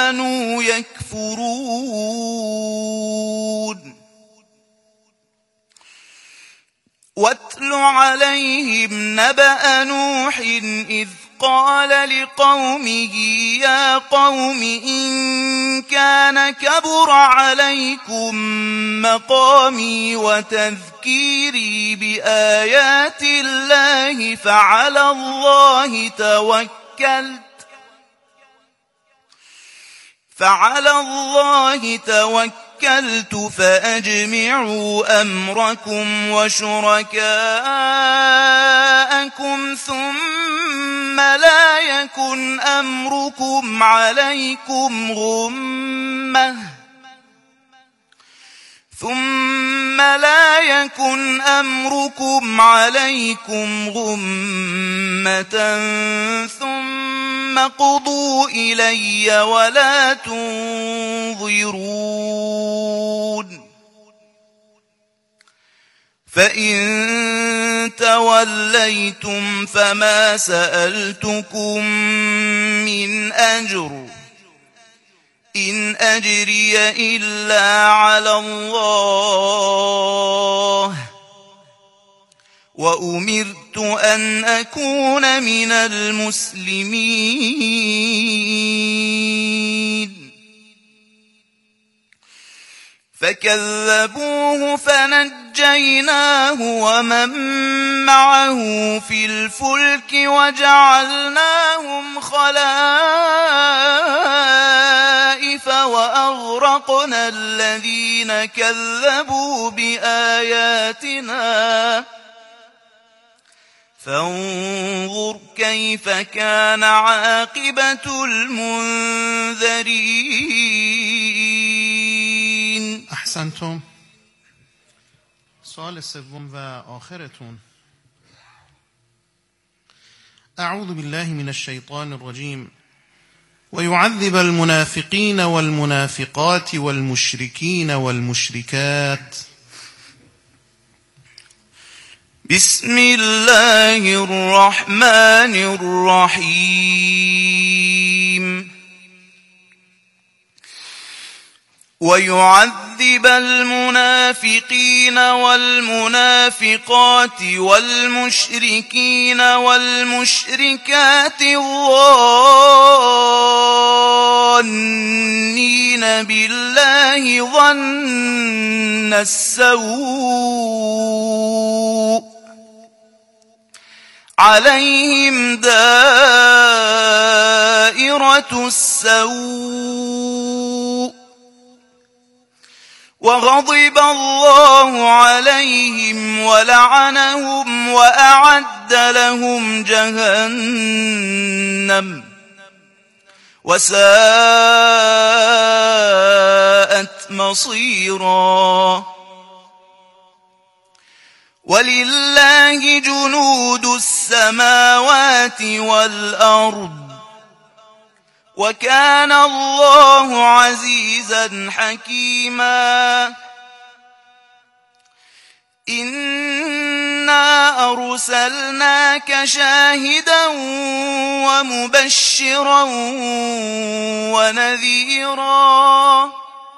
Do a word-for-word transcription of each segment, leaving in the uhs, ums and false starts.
كانوا يكفرون واتل عليهم نبأ نوح إذ قال لقومه يا قوم إن كان كبر عليكم مقامي وتذكيري بآيات الله فعلى الله توكلت فعلى الله توكلت فأجمعوا أمركم وشركاءكم ثم لا يكن أمركم عليكم غمة ثم لا يكن أمركم عليكم غمة ثم قضوا إلي ولا تنظرون فإن توليتم فما سألتكم من أجر إن أجري إلا على الله وأمرت أن أكون من المسلمين فكذبوه فنجيناه ومن معه في الفلك وجعلناهم خلائف وأغرقنا الذين كذبوا بآياتنا فانظر كيف كان عاقبة المنذرين. احسنتم. سوال سوم و آخرتون. اعوذ بالله من الشيطان الرجيم. ويعذب المنافقين والمنافقات والمشركين والمشركات. بسم الله الرحمن الرحيم. ويعذب المنافقين والمنافقات والمشركين والمشركات الظانين بالله ظن السوء عليهم دائرة السوء وغضب الله عليهم ولعنهم وأعد لهم جهنم وساءت مصيرا. ولله جنود السماوات والأرض وكان الله عزيزا حكيما. إنا أرسلناك شاهدا ومبشرا ونذيرا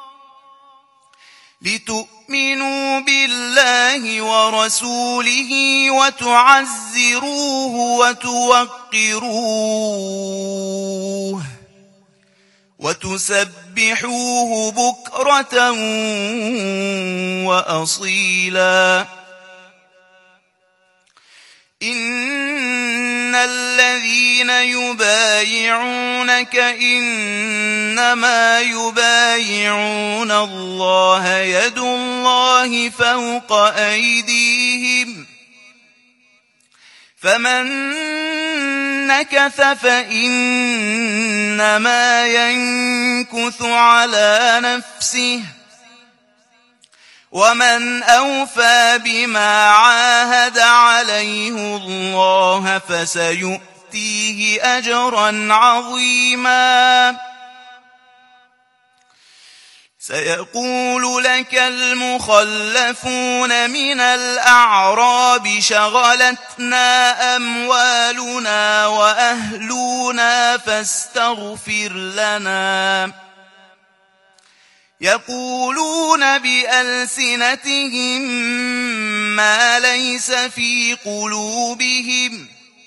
لتؤمنوا بالله ورسوله وتعزروه وتوقروه وتسبحوه بكرة وأصيلا. إن الذين يبايعونك إنما يبايعون الله يد الله فوق أيديهم فمن نكث فإنما ينكث على نفسه ومن أوفى بما عاهد عليه الله فسيؤتيه أجرا عظيما. سيقول لك المخلفون من الأعراب شغلتنا أموالنا وأهلنا فاستغفر لنا يقولون بألسنتهم ما ليس في قلوبهم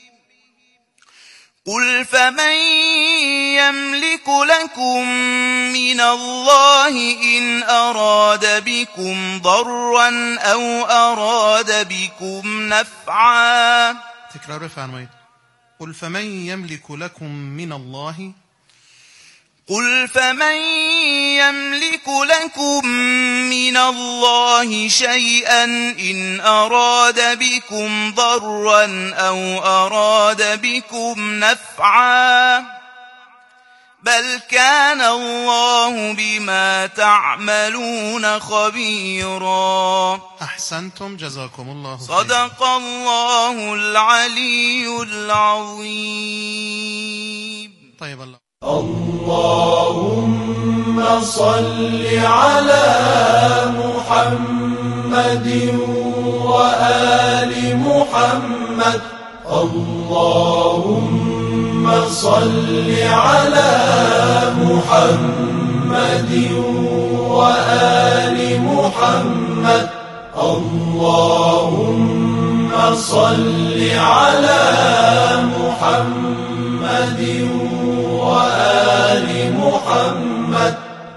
قل فمن يملك لكم من الله إن أراد بكم ضرا أو أراد بكم نفعا. تكرار بفرمایید. قل فمن يملك لكم من الله قل فمن يملك لكم من الله شيئا إن أراد بكم ضرا أو أراد بكم نفعا بل كان الله بما تعملون خبيرا. احسنتم جزاكم الله خيرا. صدق الله العلي العظيم. طيب الله. اللهم صل على محمد وآل محمد. اللهم صل على محمد وآل محمد. اللهم صل على محمد وآل محمد.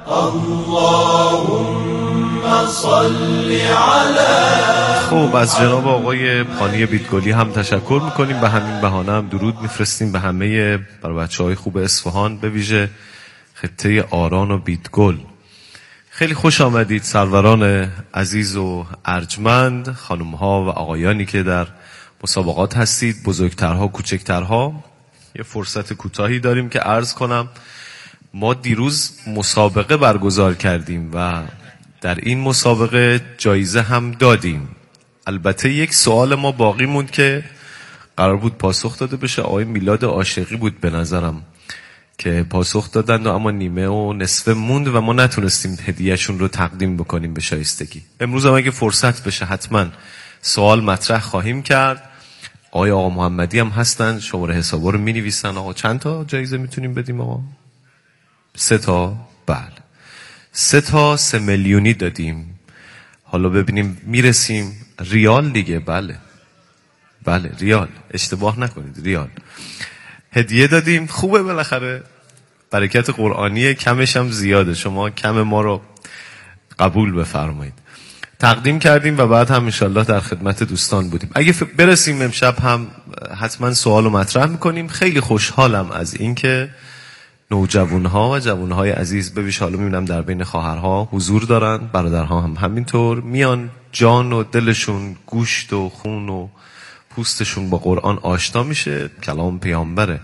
اللهم صل على. خب از جناب آقای پانی بیتگلی هم تشکر میکنیم. به همین بهانه هم درود میفرستیم به همه برای بچه‌های خوب اصفهان، به ویژه خطه آران و بیتگل. خیلی خوش آمدید سروران عزیز و ارجمند، خانم‌ها و آقایانی که در مسابقات هستید، بزرگترها کوچکترها. یه فرصت کوتاهی داریم که عرض کنم ما دیروز مسابقه برگزار کردیم و در این مسابقه جایزه هم دادیم. البته یک سوال ما باقی موند که قرار بود پاسخ داده بشه. آقای میلاد عاشقی بود به نظرم که پاسخ دادن و اما نیمه و نصفه موند و ما نتونستیم هدیهشون رو تقدیم بکنیم به شایستگی. امروز هم اگه فرصت بشه حتما سوال مطرح خواهیم کرد. آقای آقا محمدی هم هستن، شماره حسابا رو می نویسن. آقا چند تا جایزه میتونیم بدیم آقا؟ سه تا. بله سه تا سه میلیونی دادیم. حالا ببینیم میرسیم. ریال دیگه. بله بله ریال، اشتباه نکنید، ریال هدیه دادیم. خوبه بالاخره برکت قرآنیه، کمش هم زیاده، شما کم ما رو قبول بفرمایید. تقدیم کردیم و بعد هم انشالله در خدمت دوستان بودیم. اگه برسیم امشب هم حتما سوال رو مطرح میکنیم. خیلی خوشحالم از اینکه نوجوانها و جوانهای عزیز، ببیش حالا میبینم در بین خواهرها حضور دارن، برادرها هم همینطور، میان جان و دلشون، گوشت و خون و پوستشون با قرآن آشنا میشه. کلام پیامبره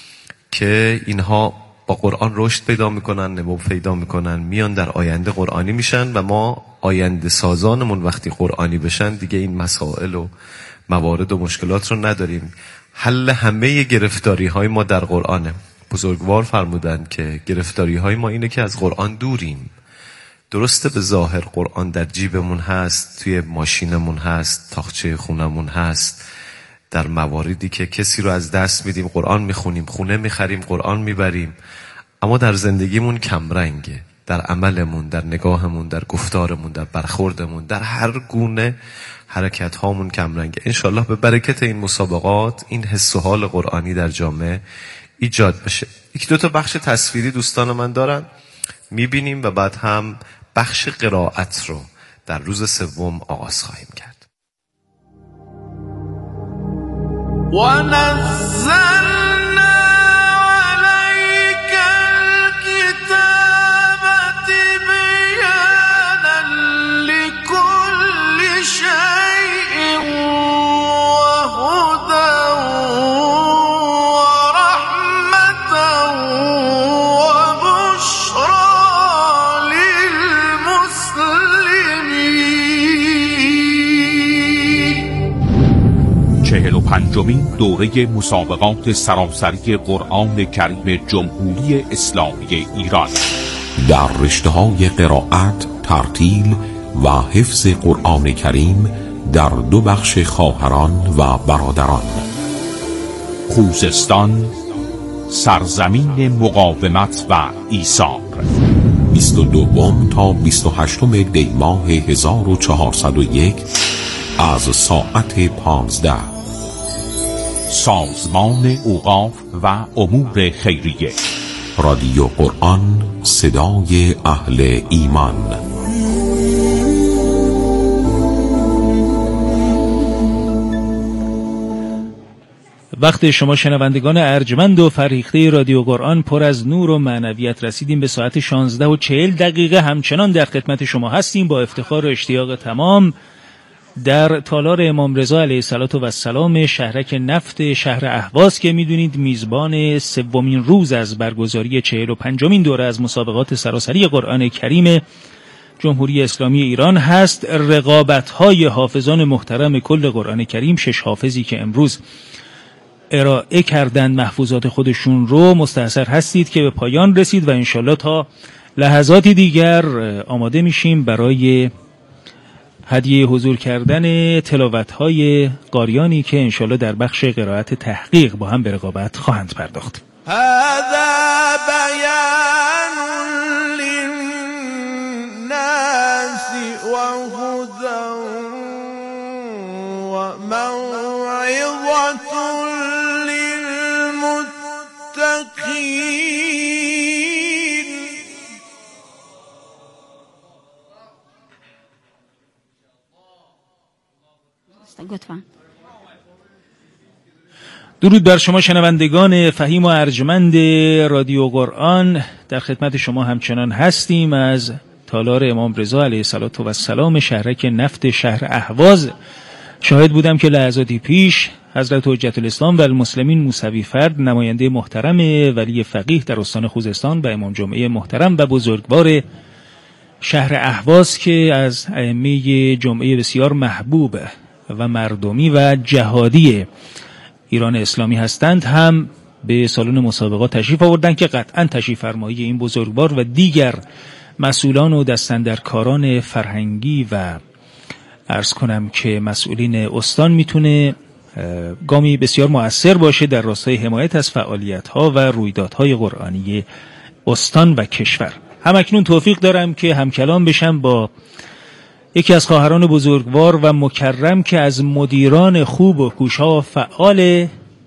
که اینها با قرآن رشد پیدا میکنن، نمو پیدا میکنن، میان در آینده قرآنی میشن و ما آینده سازانمون وقتی قرآنی بشن دیگه این مسائل و موارد و مشکلات رو نداریم. حل همه گرفتاری های ما در قرآنه. بزرگوار فرمودن که گرفتاری های ما اینه که از قرآن دوریم. درسته به ظاهر قرآن در جیبمون هست، توی ماشینمون هست، تاقچه خونمون هست، در مواردی که کسی رو از دست میدیم قرآن میخونیم، خونه میخریم قرآن میبریم، اما در زندگیمون کمرنگه، در عملمون، در نگاهمون، در گفتارمون، در برخوردمون، در هر گونه حرکت هامون کمرنگه. انشالله به برکت این مسابقات این حس و حال قرآنی در جامعه ایجاد بشه. یک دو تا بخش تصویری دوستان من دارن میبینیم و بعد هم بخش قرائت رو در روز سوم آغاز خواهیم کرد. ونزلنا عليك الكتاب تبيانا لكل شيء وهدى ورحمة وبشرى للمسلمين. چهل و پنجمین دوره مسابقات سراسری قرآن کریم جمهوری اسلامی ایران در رشته‌های قرائت، ترتیل و حفظ قرآن کریم در دو بخش خواهران و برادران. خوزستان، سرزمین مقاومت و ایثار. بیست و دوم تا بیست و هشتم دی ماه هزار و چهارصد و یک از ساعت پانزده. سازمان اوقاف و امور خیریه. رادیو قرآن، صدای اهل ایمان. وقت شما شنوندگان ارجمند و فریخته رادیو قرآن پر از نور و معنویت. رسیدیم به ساعت شانزده و چهل دقیقه. همچنان در خدمت شما هستیم با افتخار و اشتیاق تمام در تالار امام رضا علیه السلام، شهرک نفت شهر اهواز که میدونید میزبان سومین روز از برگزاری چهل و پنجمین دوره از مسابقات سراسری قرآن کریم جمهوری اسلامی ایران هست. رقابت‌های حافظان محترم کل قرآن کریم، شش حافظی که امروز ارائه کردند محفوظات خودشون رو، مستحضر هستید که به پایان رسید و انشالله تا لحظاتی دیگر آماده میشیم برای هدیه حضور کردن تلاوت‌های قاریانی که انشالله در بخش قرائت تحقیق با هم به رقابت خواهند پرداخت. هذا بیان للناس و هدى و موعظة للمتقین. درود بر شما شنوندگان فهیم و ارجمند رادیو قرآن. در خدمت شما همچنان هستیم از تالار امام رضا علیه السلام، شهرک نفت شهر اهواز. شاهد بودم که لحظاتی پیش حضرت حجت الاسلام و المسلمین موسوی فرد، نماینده محترم ولی فقیه در استان خوزستان و امام جمعه محترم و بزرگوار شهر اهواز که از ائمه جمعه بسیار محبوب و مردمی و جهادی ایران اسلامی هستند، هم به سالن مسابقات تشریف آوردند که قطعا تشریف فرمایی این بزرگوار و دیگر مسئولان و دستاندرکاران فرهنگی و عرض کنم که مسئولین استان میتونه گامی بسیار مؤثر باشه در راستای حمایت از فعالیت‌ها و رویدادهای قرآنی استان و کشور. همکنون توفیق دارم که همکلام بشم با یکی از خواهران بزرگوار و مکرم که از مدیران خوب و کوشا و فعال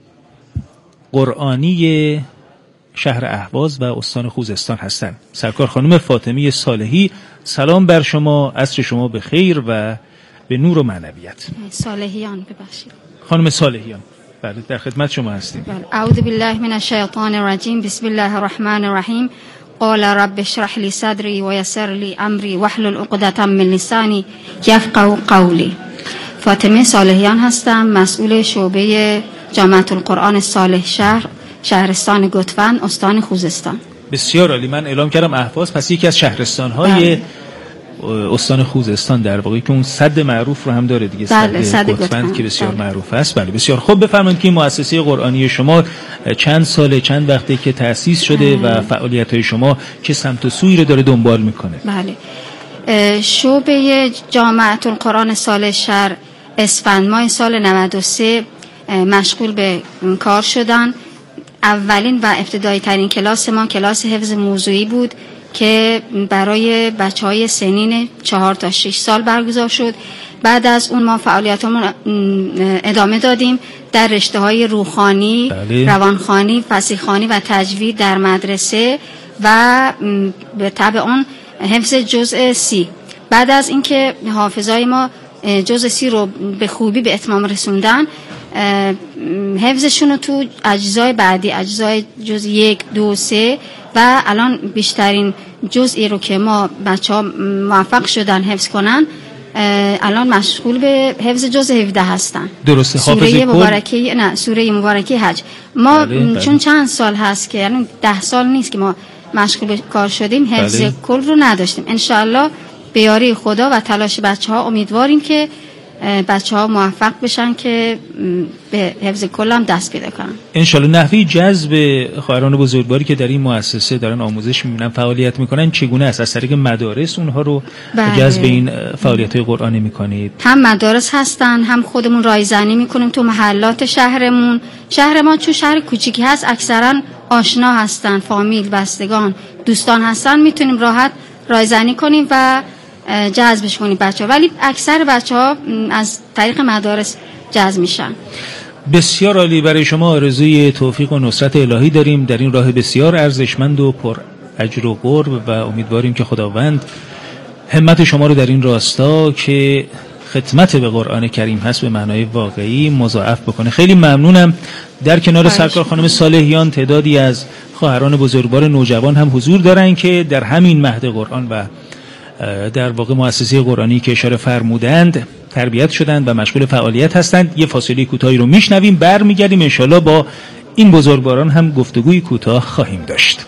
قرآنی شهر اهواز و استان خوزستان هستند. سرکار خانم فاطمی صالحی، سلام بر شما، عصر شما به خیر و به نور و معنویت. صالحیان ببخشید. خانم صالحیان، بله در خدمت شما هستیم. اعوذ بالله من الشیطان الرجیم، بسم الله الرحمن الرحیم. قال رب اشرح لي صدري ويسر لي امري واحلل عقدة من لساني يفقهوا قولي. فاطمه صالحیان هستم، مسئول شعبه جامعه القرآن صالح شهر، شهرستان گتفن، استان خوزستان. بسیار عالی. من اعلام کردم اهواز، پس یکی از شهرستان‌های استان خوزستان در واقع که اون سد معروف رو هم داره دیگه، بله، سد گتفن که بسیار بله. معروف است. بله بسیار خوب. بفرمایید که این مؤسسه قرآنی شما چند ساله، چند وقته که تأسیس شده اه. و فعالیت‌های شما چه سمت و سویی رو داره دنبال میکنه؟ بله، شعبه جامعه القرآن صالح شهر اسفند ماه سال نود و سه مشغول به کار شدن. اولین و ابتدایی ترین کلاس ما کلاس حفظ موضوعی بود که برای بچهای سنین چهار تا شش سال برگزار شد. بعد از اون ما فعالیتمون ادامه دادیم در رشته‌های روحانی، بله. روانخوانی، فصیحخوانی و تجوید در مدرسه و به تبع اون حفظ جزء سی. بعد از اینکه حافظای ما جزء سی رو به خوبی به اتمام رسوندن، حفظشون رو تو اجزای بعدی، اجزای جزء یک، دو، سه و الان بیشترین جزئی رو که ما بچه‌ها موفق شدن حفظ کنن الان مشغول به حفظ جزء هفده هستن. درسته. سوره مبارکه نه سوره مبارکه حج ما بله، بله. چون چند سال هست که الان ده سال نیست که ما مشغول کار شدیم، حفظ بله. کل رو نداشتیم. ان شاء الله به یاری خدا و تلاش بچه‌ها امیدواریم که بچه ها موفق بشن که به حفظ کل هم دست پیدا کنن. انشالله. نحوی جذب خواهران بزرگواری که در این مؤسسه دارن آموزش میبینن، فعالیت میکنن چگونه است؟ از طریق مدارس اونها رو بله. جذب این فعالیت های قرآنی میکنید؟ هم مدارس هستن، هم خودمون رایزنی میکنیم تو محلات شهرمون. شهر ما چون شهر کوچیکی هست اکثرا آشنا هستن، فامیل، بستگان، دوستان هستن، میتونیم راحت رایزنی کنیم و جذبش کنیم بچه ها. ولی اکثر بچه ها از طریق مدارس جذب میشن. بسیار عالی. برای شما آرزوی توفیق و نصرت الهی داریم در این راه بسیار ارزشمند و پر اجر و قرب و امیدواریم که خداوند همت شما رو در این راستا که خدمت به قرآن کریم هست به معنای واقعی مضاعف بکنه. خیلی ممنونم. در کنار سرکار خانم صالحیان تعدادی از خواهران بزرگوار نوجوان هم حضور دارن که در همین مهد قرآن و در واقع مؤسسه قرآنی که اشاره فرمودند تربیت شدند و مشغول فعالیت هستند. یه فاصله کوتاهی رو میشنویم، برمیگردیم انشالله با این بزرگواران هم گفتگوی کوتاه خواهیم داشت.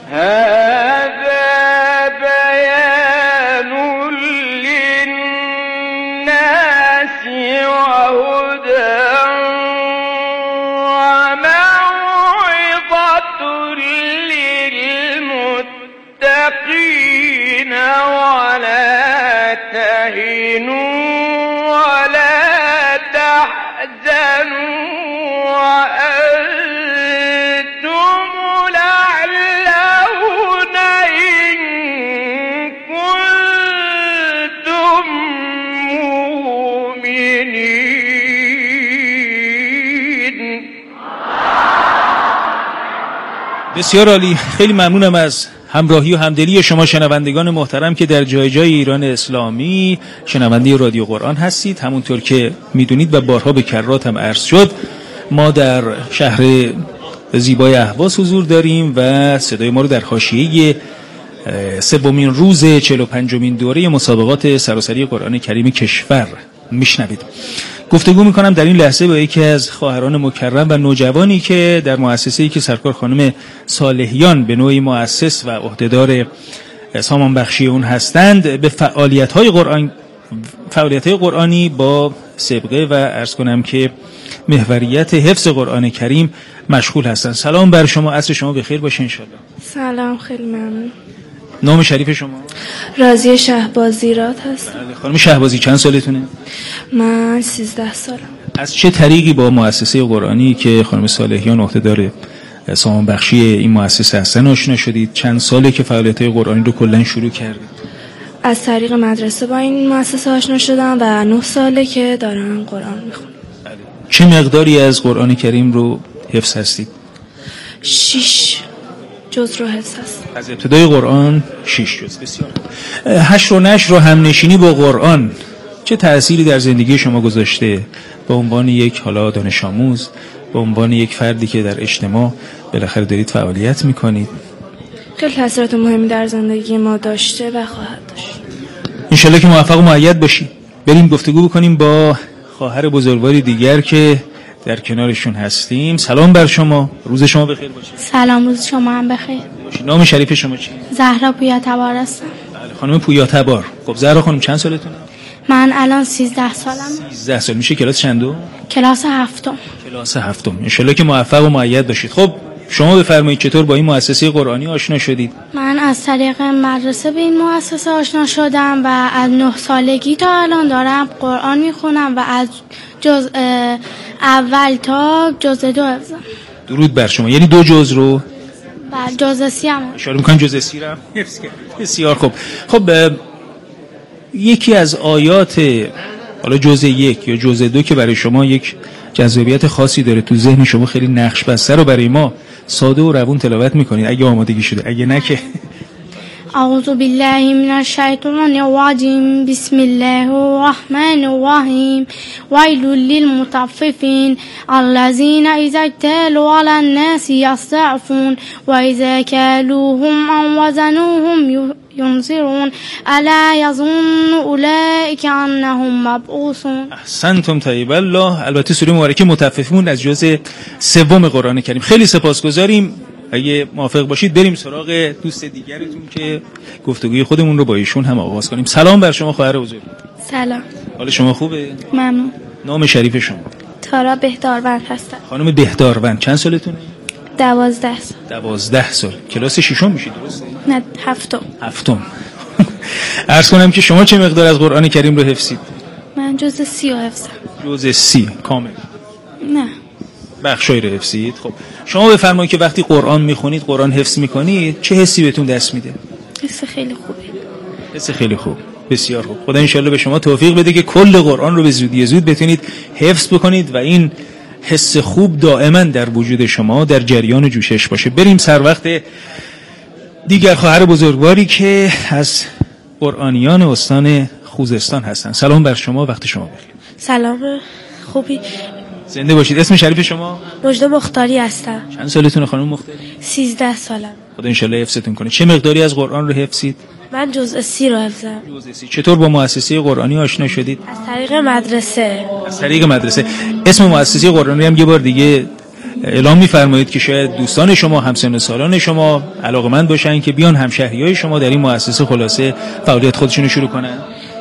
ولا تهنوا ولا تحزنوا وأنتم الأعلون إن كنتم مؤمنين. بسیار عالی. خیلی ممنونم از همراهی و همدلی شما شنوندگان محترم که در جای جای ایران اسلامی شنونده رادیو قرآن هستید. همونطور که میدونید و بارها به کرات هم عرض شد، ما در شهر زیبای اهواز حضور داریم و صدای ما رو در حاشیه سومین روز چهل و پنجمین دوره مسابقات سراسری قرآن کریم کشور میشنوید. گفتگو میکنم در این لحظه با یکی از خواهران مکرم و نوجوانی که در مؤسسه‌ای که سرکار خانم صالحیان به نوعی مؤسس و عهدهدار سامان بخشی اون هستند، به فعالیت‌های قرآن فعالیت‌های قرآنی با سابقه و عرض کنم که محوریت حفظ قرآن کریم مشغول هستند. سلام بر شما، عصر شما بخیر باشه انشالله. سلام، خیلی ممنون. نام شریف شما؟ راضیه شهبازیرات هست. بله خانم شهبازی، چند سالتونه؟ من سیزده سالم. از چه طریقی با مؤسسه قرآنی که خانم صالحیان عهدهدار سامان بخشی این مؤسسه هستن آشنا شدید؟ چند ساله که فعالیت‌های قرآنی رو کلاً شروع کردید؟ از طریق مدرسه با این مؤسسه آشنا شدم و نه ساله که دارم قرآن میخونم. بله. چه مقداری از قرآن کریم رو حفظ هستید؟ شش جز رو حفظ هست. از ابتدای قرآن شش جز. بسیار. حشر و نشر و همنشینی با قرآن چه تأثیری در زندگی شما گذاشته به عنوان یک حالا دانش آموز، به عنوان یک فردی که در اجتماع بالاخره دارید فعالیت میکنید؟ خیلی تأثیرات مهمی در زندگی ما داشته و خواهد داشت. انشالله که موفق و مؤید باشید. بریم گفتگو بکنیم با خواهر بزرگواری دیگر که در کنارشون هستیم. سلام بر شما، روز شما بخیر باشه. سلام، روز شما هم بخیر باشه. نام شریف شما چیه؟ زهرا پویاتبار هستم. بله خانم پویاتبار. خب زهرا خانم چند سالتونه؟ من الان سیزده سالم. سیزده سال. میشه کلاس چندم؟ کلاس هفتم. کلاس هفتم. انشالله که موفق و مؤید باشید. خب شما بفرمایید چطور با این مؤسسه قرآنی آشنا شدید؟ من از طریق مدرسه به این مؤسسه آشنا شدم و از نه سالگی تا الان دارم قرآن میخونم و از جز اول تا جز دو حفظم. درود بر شما. یعنی دو جز رو بر جز سی هم اشاره میکنم جز سی رو حفظ کرد. بسیار خوب. خب یکی از آیات حالا جز یک یا جز دو که برای شما یک جذابیت خاصی داره، تو ذهن شما خیلی نقش بسته، رو برای ما ساده و روون تلاوت میکنید اگه آمادگی شده، اگه نه که اعوذ بالله من الشیطان الرجیم بسم الله الرحمن الرحیم ویل للمطففین الذین اذا اکتالوا علی الناس یستضعفون و اذا کالوهم او وزنوهم ينظرون الا يظن اولئک انهم مبعوثون. احسنتم طیب الله. البته سوره مبارکه مطففون از جزء سوم قرآن کریم. خیلی سپاسگزاریم. اگه موافق باشید بریم سراغ دوست دیگرتون که گفتگوی خودمون رو با ایشون هم آغاز کنیم. سلام بر شما خواهر بزرگ. سلام. حال شما خوبه؟ ممنون. نام شریف شما؟ تارا بهداروند هستم. خانم بهداروند، چند سالتونه؟ دوازده سال. دوازده سال. کلاس ششم میشی درسته؟ نه، هفتم. هفتم. عرض کنم که شما چه مقدار از قرآن کریم رو حفظید؟ من جز سی رو حفظم. جز سی کامل؟ نه، بخشایی رو حفظید. خب شما بفرمایید که وقتی قرآن میخونید، قرآن حفظ میکنید، چه حسی بهتون دست میده؟ حس خیلی خوبه. حس خیلی خوب. بسیار خوب. خدا انشالله به شما توفیق بده که کل قرآن رو به زودی زود بتونید حفظ بکنید و این حس خوب دائما در وجود شما در جریان جوشش باشه. بریم سر وقت دیگر خواهر بزرگواری که از قرآنیان استان خوزستان هستن. سلام بر شما، وقت شما بخیر. سلام، خوبی؟ زنده باشید. اسم شریف شما؟ مجده مختاری هستم. چند سالتونه خانم مختاری؟ سیزده سالم. خدا انشالله حفظتون کنه. چه مقداری از قرآن رو حفظید؟ من جزء سی رو حفظم. جزء سی. چطور با مؤسسه قرآنی آشنا شدید؟ از طریق مدرسه. از طریق مدرسه. اسم مؤسسه قرآنی هم یه بار دیگه اعلام می‌فرمایید که شاید دوستان شما، همسن و سالان شما علاقه‌مند باشن که بیان همشهریای شما در این مؤسسه خلاصه فعالیت خودشون رو شروع کنن.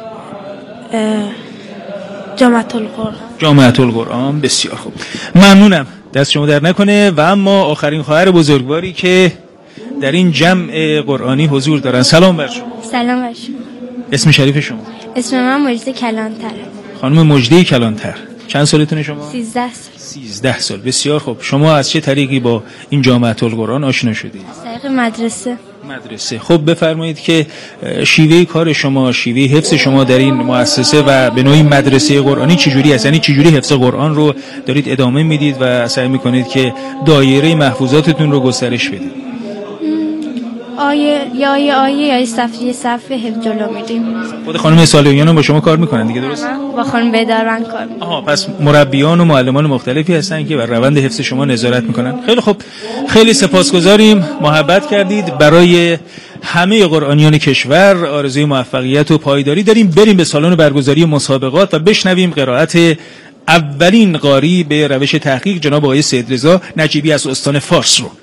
جامعه القرآن. جامعه القرآن. بسیار خوب. ممنونم. دست شما در نکنه. و اما آخرین خواهر بزرگواری که در این جمع قرآنی حضور دارن. سلام بر شما. سلام بر شما. اسم شریف شما؟ اسم من مجده کلانتر. خانم مجده کلانتر. چند سالتونه شما؟ سیزده سال. سیزده سال. بسیار خوب. شما از چه طریقی با این جامعه القرآن آشنا شدید؟ از طریق مدرسه. مدرسه. خب بفرمایید که شیوه کار شما، شیوه حفظ شما در این مؤسسه و به نوعی مدرسه قرآنی چجوری است؟ یعنی چجوری حفظ قرآن رو دارید ادامه میدید و سعی میکنید که دایره محفوظاتتون رو گسترش بدید؟ آیه یا آیه آیه یا صفحه صفحه حفظ جلو میدیم. خود خانم سالیان با شما کار میکنن دیگه درست؟ با خانم بهداروند کار میکنن. آها، پس مربیان و معلمان مختلفی هستن که بر روند حفظ شما نظارت میکنن. خیلی خوب. خیلی سپاسگزاریم. محبت کردید. برای همه قرآنیان کشور آرزوی موفقیت و پایداری داریم. بریم به سالن برگزاری مسابقات و بشنویم قرائت اولین قاری به روش تحقیق جناب آقای سید رضا نجیبی از استان فارس رو.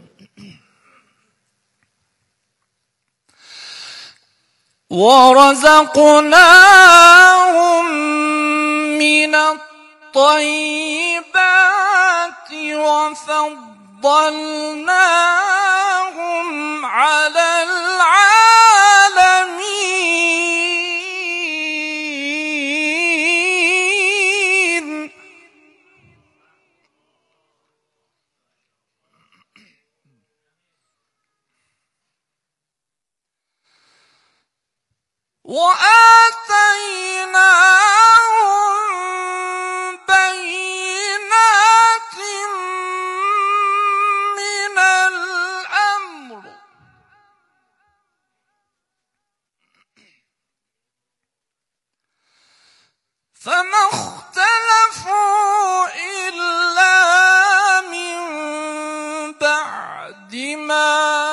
ورزقناهم من الطيبات وفضلناهم على العالمين وآتيناهم بينات من الأمر فما اختلفوا إلا من بعد ما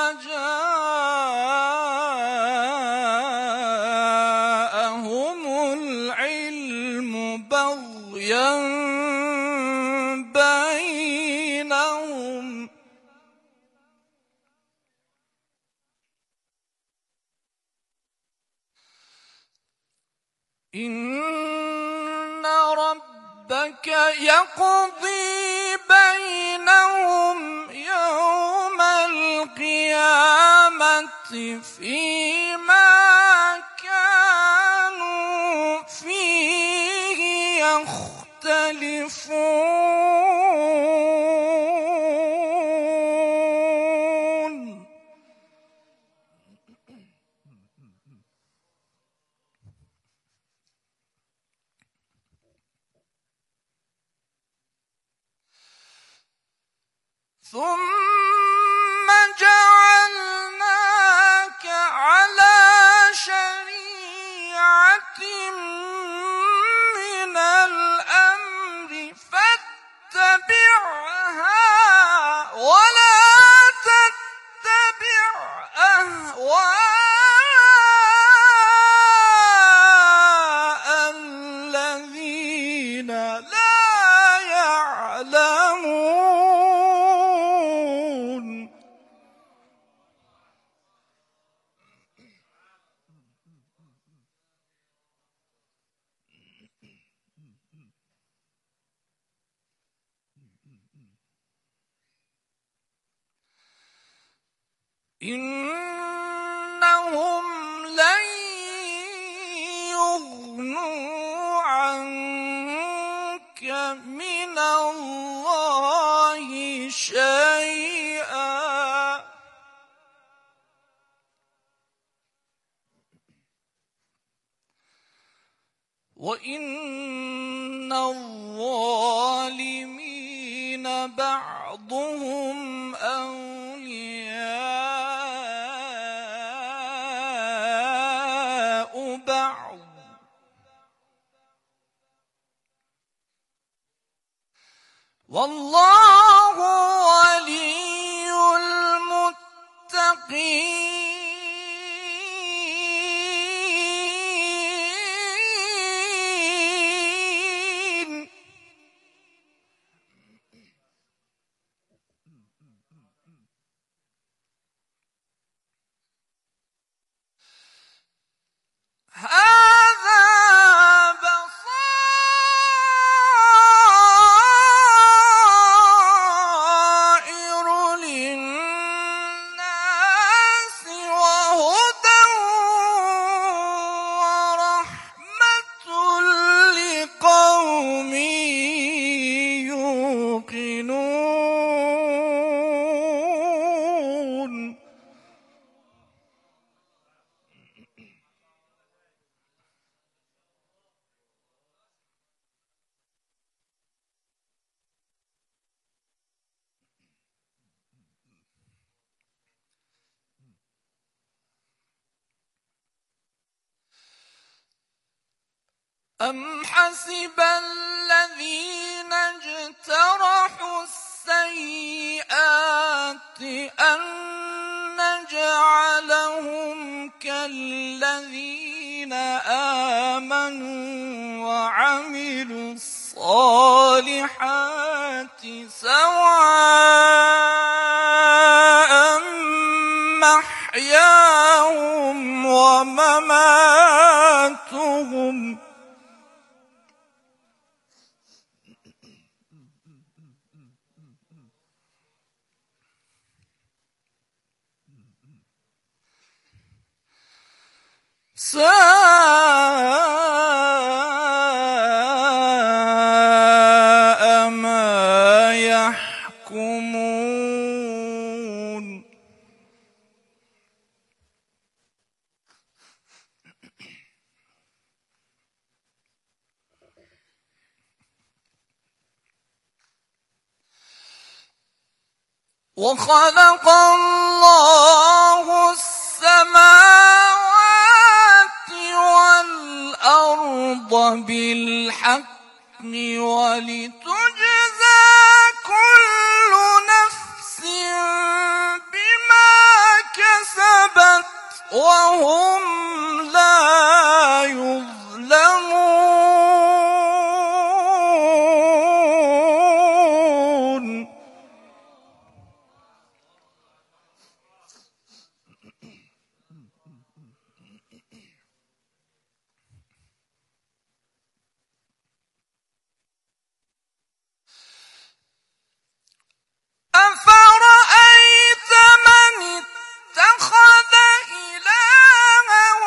جاءهم العلم بغيا بينهم إن ربك يقضي بينهم يوم القيامة فيما كانوا فيه يختلفون ثم جعلناك على شريعة من الأمر فاتبعها ولا تتبع أهواء الذين لا يعلمون إنهم لن يغنوا عنك من الله شيئا وإن الظالمين بعضهم أولياء بعض والله ولي المتقين هذا بصائر للناس وهدى ورحمة لقوم يوقنون أم حسب الذين اجترحوا السيئات أن نجعلهم كالذين آمنوا وعملوا الصالحات سواء محياهم ومماتهم ساء ما يحكمون وخلق الله السماوات والأرض بالحق ولتجزى كل نفس بما كسبت وهم لا يظلمون أفرأيت من اتخذ إلهه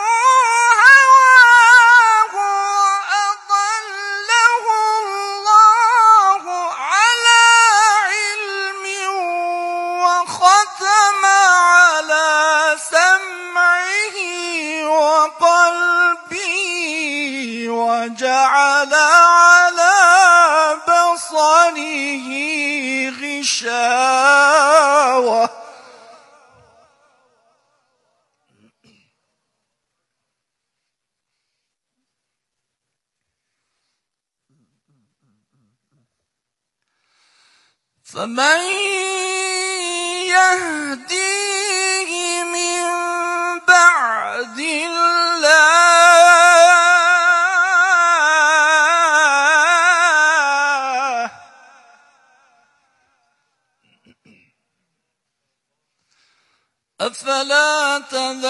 هواه وأضله الله على علم وختم على سمعه وقلبه وجعل على بصره غشاوة فمن يهديه من بعد الله أفلا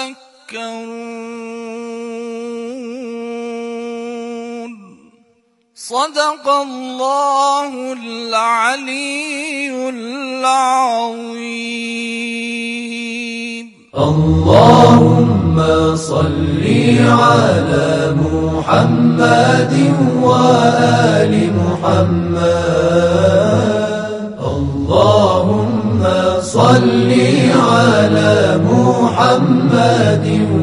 تذكرون صدق الله العلي العظيم. اللهم صل على محمد وآل محمد. اللهم صل على محمد